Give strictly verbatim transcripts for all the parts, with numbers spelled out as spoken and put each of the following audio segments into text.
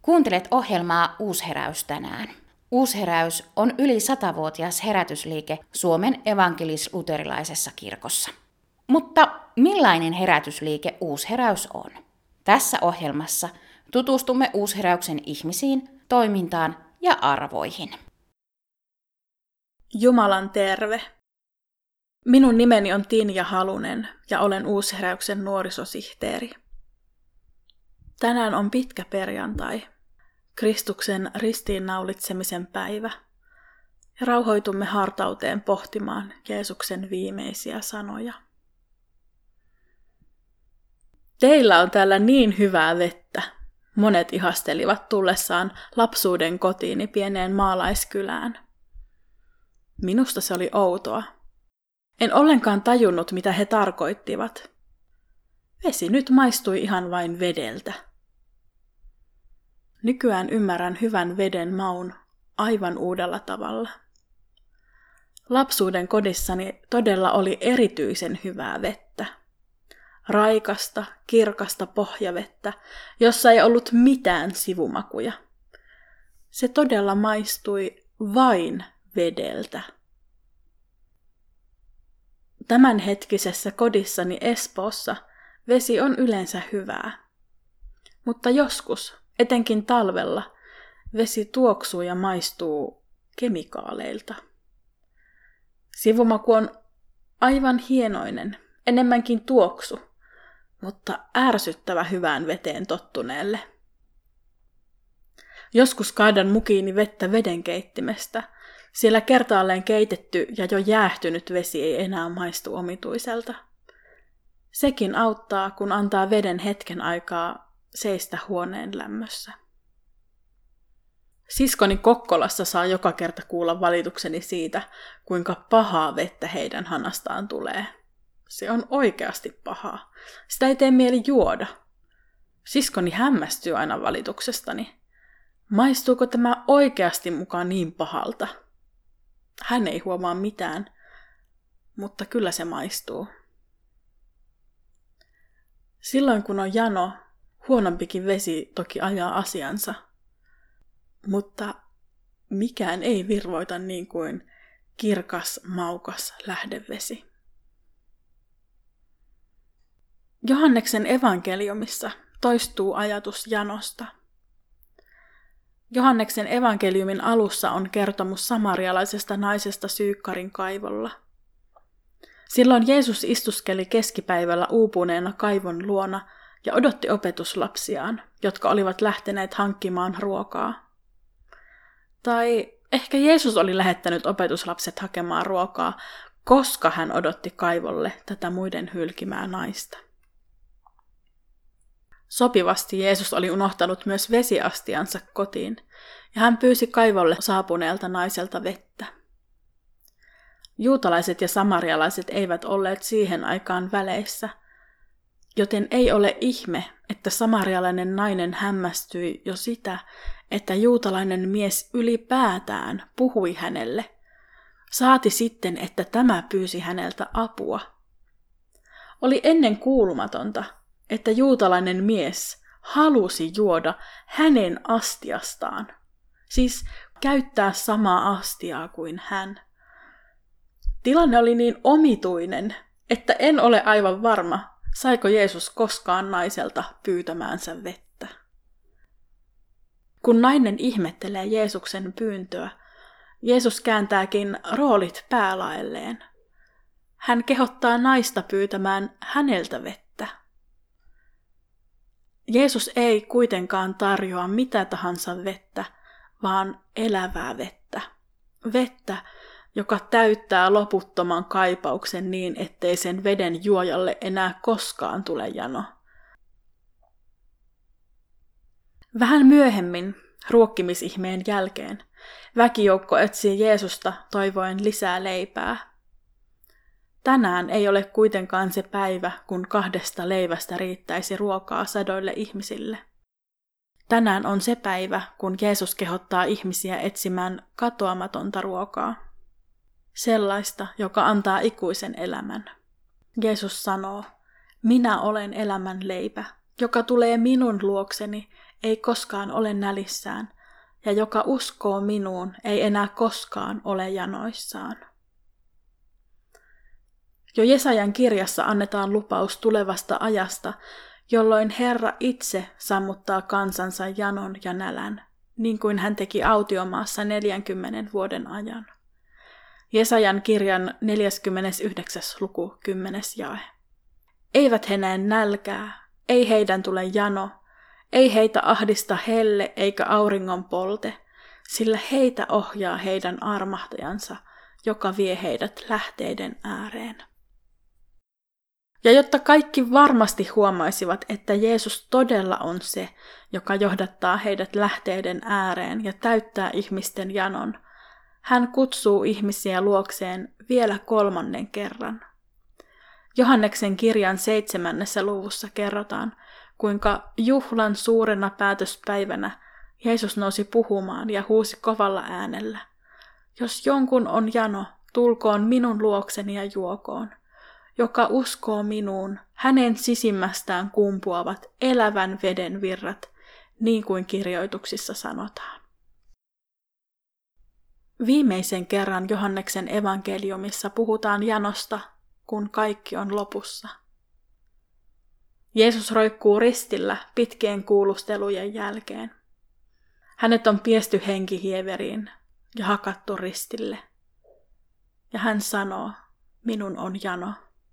Kuuntelet ohjelmaa Uusheräys tänään. Uusheräys on yli satavuotias herätysliike Suomen evankelis-luterilaisessa kirkossa. Mutta millainen herätysliike Uusheräys on? Tässä ohjelmassa tutustumme Uusheräyksen ihmisiin, toimintaan ja arvoihin. Jumalan terve! Minun nimeni on Tinja Halunen ja olen Uusheräyksen nuorisosihteeri. Tänään on pitkä perjantai, Kristuksen ristiinnaulitsemisen päivä, ja rauhoitumme hartauteen pohtimaan Jeesuksen viimeisiä sanoja. Teillä on täällä niin hyvää vettä, monet ihastelivat tullessaan lapsuuden kotiini pieneen maalaiskylään. Minusta se oli outoa. En ollenkaan tajunnut, mitä he tarkoittivat. Vesi nyt maistui ihan vain vedeltä. Nykyään ymmärrän hyvän veden maun aivan uudella tavalla. Lapsuuden kodissani todella oli erityisen hyvää vettä. Raikasta, kirkasta pohjavettä, jossa ei ollut mitään sivumakuja. Se todella maistui vain vedeltä. Tämänhetkisessä kodissani Espoossa vesi on yleensä hyvää. Mutta joskus, etenkin talvella, vesi tuoksuu ja maistuu kemikaaleilta. Sivumaku on aivan hienoinen, enemmänkin tuoksu, mutta ärsyttävä hyvään veteen tottuneelle. Joskus kaadan mukiini vettä vedenkeittimestä, sillä kertaalleen keitetty ja jo jäähtynyt vesi ei enää maistu omituiselta. Sekin auttaa, kun antaa veden hetken aikaa seistä huoneen lämmössä. Siskoni Kokkolassa saa joka kerta kuulla valitukseni siitä, kuinka pahaa vettä heidän hanastaan tulee. Se on oikeasti pahaa. Sitä ei tee mieli juoda. Siskoni hämmästyy aina valituksestani. Maistuuko tämä oikeasti mukaan niin pahalta? Hän ei huomaa mitään, mutta kyllä se maistuu. Silloin kun on jano, huonompikin vesi toki ajaa asiansa. Mutta mikään ei virvoita niin kuin kirkas, maukas lähdevesi. Johanneksen evankeliumissa toistuu ajatus janosta. Johanneksen evankeliumin alussa on kertomus samarialaisesta naisesta Syykkarin kaivolla. Silloin Jeesus istuskeli keskipäivällä uupuneena kaivon luona ja odotti opetuslapsiaan, jotka olivat lähteneet hankkimaan ruokaa. Tai ehkä Jeesus oli lähettänyt opetuslapset hakemaan ruokaa, koska hän odotti kaivolle tätä muiden hylkimää naista. Sopivasti Jeesus oli unohtanut myös vesiastiansa kotiin, ja hän pyysi kaivolle saapuneelta naiselta vettä. Juutalaiset ja samarialaiset eivät olleet siihen aikaan väleissä, joten ei ole ihme, että samarialainen nainen hämmästyi jo sitä, että juutalainen mies ylipäätään puhui hänelle. Saati sitten, että tämä pyysi häneltä apua. Oli ennen kuulumatonta, että juutalainen mies halusi juoda hänen astiastaan, siis käyttää samaa astiaa kuin hän. Tilanne oli niin omituinen, että en ole aivan varma, saiko Jeesus koskaan naiselta pyytämäänsä vettä. Kun nainen ihmettelee Jeesuksen pyyntöä, Jeesus kääntääkin roolit päälaelleen. Hän kehottaa naista pyytämään häneltä vettä. Jeesus ei kuitenkaan tarjoa mitä tahansa vettä, vaan elävää vettä. Vettä, joka täyttää loputtoman kaipauksen niin, ettei sen veden juojalle enää koskaan tule jano. Vähän myöhemmin, ruokkimisihmeen jälkeen, väkijoukko etsii Jeesusta toivoen lisää leipää. Tänään ei ole kuitenkaan se päivä, kun kahdesta leivästä riittäisi ruokaa sadoille ihmisille. Tänään on se päivä, kun Jeesus kehottaa ihmisiä etsimään katoamatonta ruokaa. Sellaista, joka antaa ikuisen elämän. Jeesus sanoo, minä olen elämän leipä, joka tulee minun luokseni, ei koskaan ole nälissään, ja joka uskoo minuun, ei enää koskaan ole janoissaan. Jo Jesajan kirjassa annetaan lupaus tulevasta ajasta, jolloin Herra itse sammuttaa kansansa janon ja nälän, niin kuin hän teki autiomaassa neljänkymmenen vuoden ajan. Jesajan kirjan neljäskymmenesyhdeksäs luku, kymmenes jae. Eivät he näe nälkää, ei heidän tule jano, ei heitä ahdista helle eikä auringon polte, sillä heitä ohjaa heidän armahtajansa, joka vie heidät lähteiden ääreen. Ja jotta kaikki varmasti huomaisivat, että Jeesus todella on se, joka johdattaa heidät lähteiden ääreen ja täyttää ihmisten janon, hän kutsuu ihmisiä luokseen vielä kolmannen kerran. Johanneksen kirjan seitsemännessä luvussa kerrotaan, kuinka juhlan suurena päätöspäivänä Jeesus nousi puhumaan ja huusi kovalla äänellä: jos jonkun on jano, tulkoon minun luokseni ja juokoon. Joka uskoo minuun, hänen sisimmästään kumpuavat elävän veden virrat, niin kuin kirjoituksissa sanotaan. Viimeisen kerran Johanneksen evankeliumissa puhutaan janosta, kun kaikki on lopussa. Jeesus roikkuu ristillä pitkien kuulustelujen jälkeen. Hänet on piesty henkihieveriin ja hakattu ristille. Ja hän sanoo, minun on jano.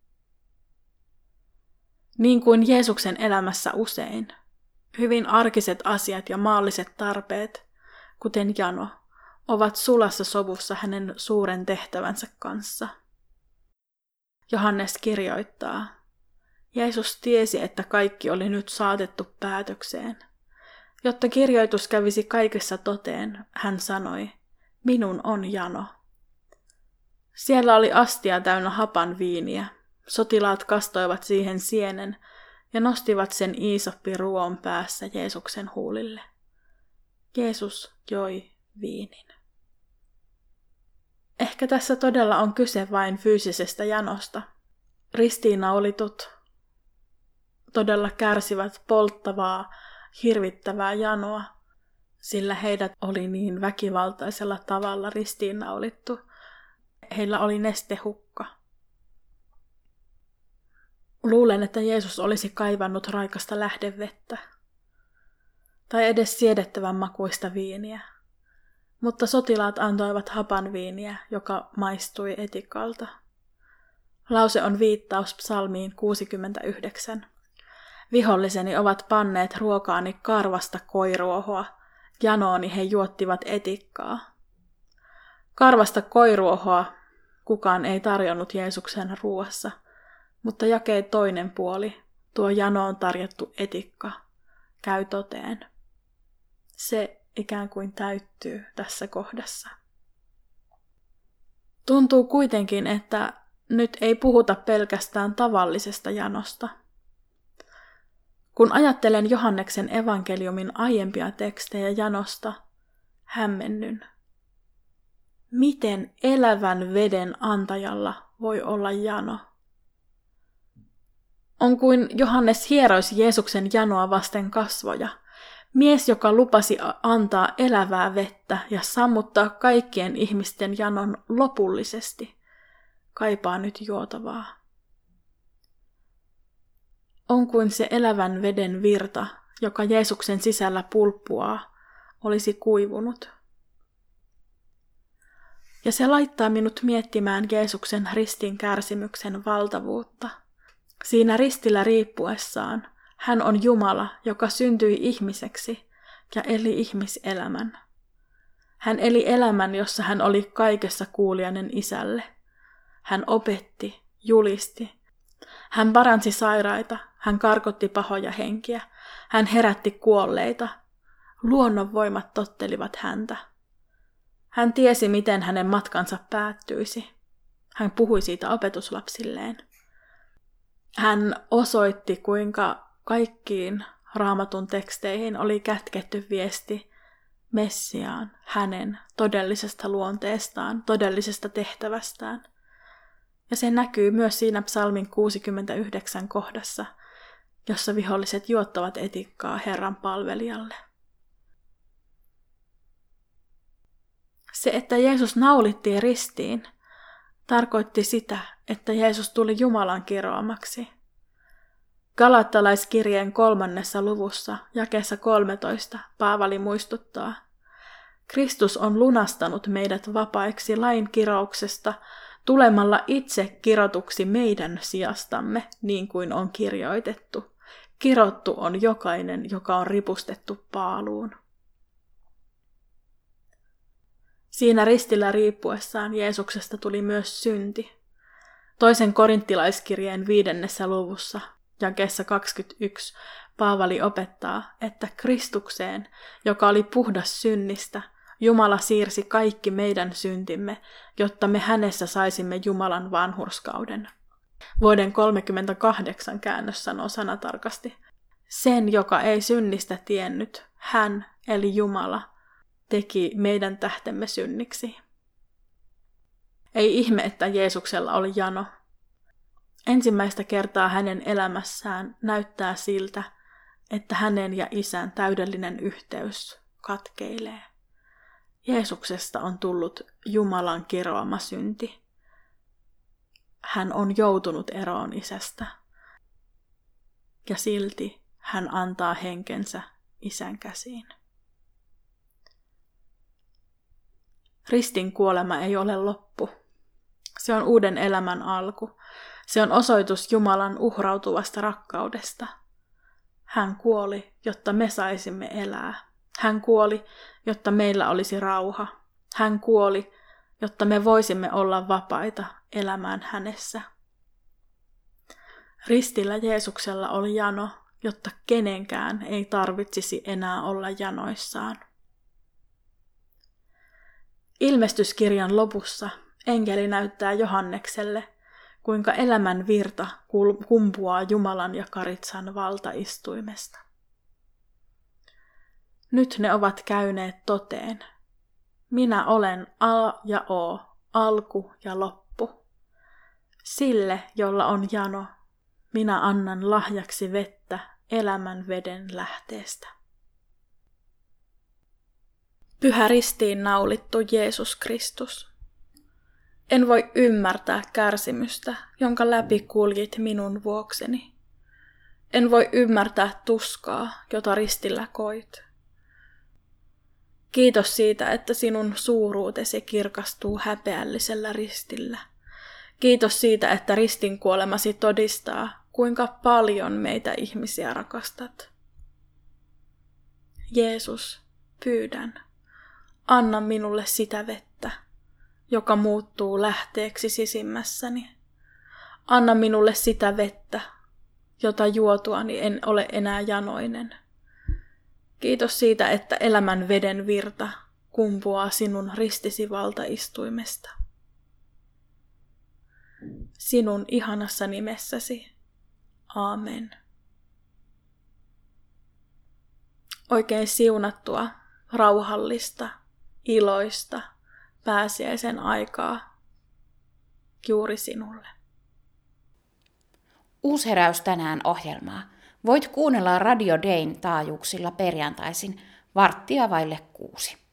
Niin kuin Jeesuksen elämässä usein, hyvin arkiset asiat ja maalliset tarpeet, kuten jano, ovat sulassa sovussa hänen suuren tehtävänsä kanssa. Johannes kirjoittaa, Jeesus tiesi, että kaikki oli nyt saatettu päätökseen. Jotta kirjoitus kävisi kaikessa toteen, hän sanoi, minun on jano. Siellä oli astia täynnä hapan viiniä. Sotilaat kastoivat siihen sienen ja nostivat sen iisoppiruon päässä Jeesuksen huulille. Jeesus joi viinin. Ehkä tässä todella on kyse vain fyysisestä janosta. Ristiinnaulitut todella kärsivät polttavaa, hirvittävää janoa, sillä heidät oli niin väkivaltaisella tavalla ristiinnaulittu. Heillä oli nestehukka. Luulen, että Jeesus olisi kaivannut raikasta lähdevettä tai edes siedettävän makuista viiniä, mutta sotilaat antoivat hapan viiniä, joka maistui etikalta. Lause on viittaus psalmiin kuusikymmentäyhdeksän. Viholliseni ovat panneet ruokaani karvasta koiruohoa, janooni he juottivat etikkaa. Karvasta koiruohoa kukaan ei tarjonnut Jeesuksen ruuassa, mutta jakee toinen puoli, tuo janoon tarjottu etikka, käy toteen. Se ikään kuin täyttyy tässä kohdassa. Tuntuu kuitenkin, että nyt ei puhuta pelkästään tavallisesta janosta. Kun ajattelen Johanneksen evankeliumin aiempia tekstejä janosta, hämmennyn. Miten elävän veden antajalla voi olla jano? On kuin Johannes hieroisi Jeesuksen janoa vasten kasvoja. Mies, joka lupasi antaa elävää vettä ja sammuttaa kaikkien ihmisten janon lopullisesti, kaipaa nyt juotavaa. On kuin se elävän veden virta, joka Jeesuksen sisällä pulppuaa, olisi kuivunut. Ja se laittaa minut miettimään Jeesuksen ristin kärsimyksen valtavuutta. Siinä ristillä riippuessaan hän on Jumala, joka syntyi ihmiseksi ja eli ihmiselämän. Hän eli elämän, jossa hän oli kaikessa kuulijainen Isälle. Hän opetti, julisti. Hän paransi sairaita, hän karkotti pahoja henkiä, hän herätti kuolleita. Luonnonvoimat tottelivat häntä. Hän tiesi, miten hänen matkansa päättyisi. Hän puhui siitä opetuslapsilleen. Hän osoitti, kuinka kaikkiin Raamatun teksteihin oli kätketty viesti Messiaan, hänen todellisesta luonteestaan, todellisesta tehtävästään. Ja se näkyy myös siinä psalmin kuusikymmentäyhdeksän kohdassa, jossa viholliset juottavat etikkaa Herran palvelijalle. Se, että Jeesus naulittiin ristiin, tarkoitti sitä, että Jeesus tuli Jumalan kiroamaksi. Galattalaiskirjeen kolmannessa luvussa, jakeessa kolmetoista, Paavali muistuttaa: Kristus on lunastanut meidät vapaiksi lain kirouksesta, tulemalla itse kirotuksi meidän sijastamme, niin kuin on kirjoitettu. Kirottu on jokainen, joka on ripustettu paaluun. Siinä ristillä riippuessaan Jeesuksesta tuli myös synti. Toisen korinttilaiskirjeen viidennessä luvussa, jakeessa kaksikymmentäyksi, Paavali opettaa, että Kristukseen, joka oli puhdas synnistä, Jumala siirsi kaikki meidän syntimme, jotta me hänessä saisimme Jumalan vanhurskauden. Vuoden kolmekymmentäkahdeksan käännös sanoo sanatarkasti: sen, joka ei synnistä tiennyt, hän, eli Jumala, teki meidän tähtemme synniksi. Ei ihme, että Jeesuksella oli jano. Ensimmäistä kertaa hänen elämässään näyttää siltä, että hänen ja Isän täydellinen yhteys katkeilee. Jeesuksesta on tullut Jumalan kiroama synti. Hän on joutunut eroon Isästä. Ja silti hän antaa henkensä Isän käsiin. Ristin kuolema ei ole loppu. Se on uuden elämän alku. Se on osoitus Jumalan uhrautuvasta rakkaudesta. Hän kuoli, jotta me saisimme elää. Hän kuoli, jotta meillä olisi rauha. Hän kuoli, jotta me voisimme olla vapaita elämään hänessä. Ristillä Jeesuksella oli jano, jotta kenenkään ei tarvitsisi enää olla janoissaan. Ilmestyskirjan lopussa enkeli näyttää Johannekselle, kuinka elämän virta kumpuaa Jumalan ja Karitsan valtaistuimesta. Nyt ne ovat käyneet toteen. Minä olen A ja O, alku ja loppu. Sille, jolla on jano, minä annan lahjaksi vettä elämän veden lähteestä. Pyhä ristiin naulittu Jeesus Kristus. En voi ymmärtää kärsimystä, jonka läpi kuljit minun vuokseni. En voi ymmärtää tuskaa, jota ristillä koit. Kiitos siitä, että sinun suuruutesi kirkastuu häpeällisellä ristillä. Kiitos siitä, että ristin kuolemasi todistaa, kuinka paljon meitä ihmisiä rakastat. Jeesus, pyydän, anna minulle sitä vettä, joka muuttuu lähteeksi sisimmässäni. Anna minulle sitä vettä, jota juotuani en ole enää janoinen. Kiitos siitä, että elämän veden virta kumpuaa sinun ristisi valtaistuimesta. Sinun ihanassa nimessäsi. Aamen. Oikein siunattua, rauhallista, iloista, pääsiäisen aikaa juuri sinulle. Uusheräys tänään -ohjelmaa voit kuunnella Radio Dayn taajuuksilla perjantaisin varttia vaille kuusi.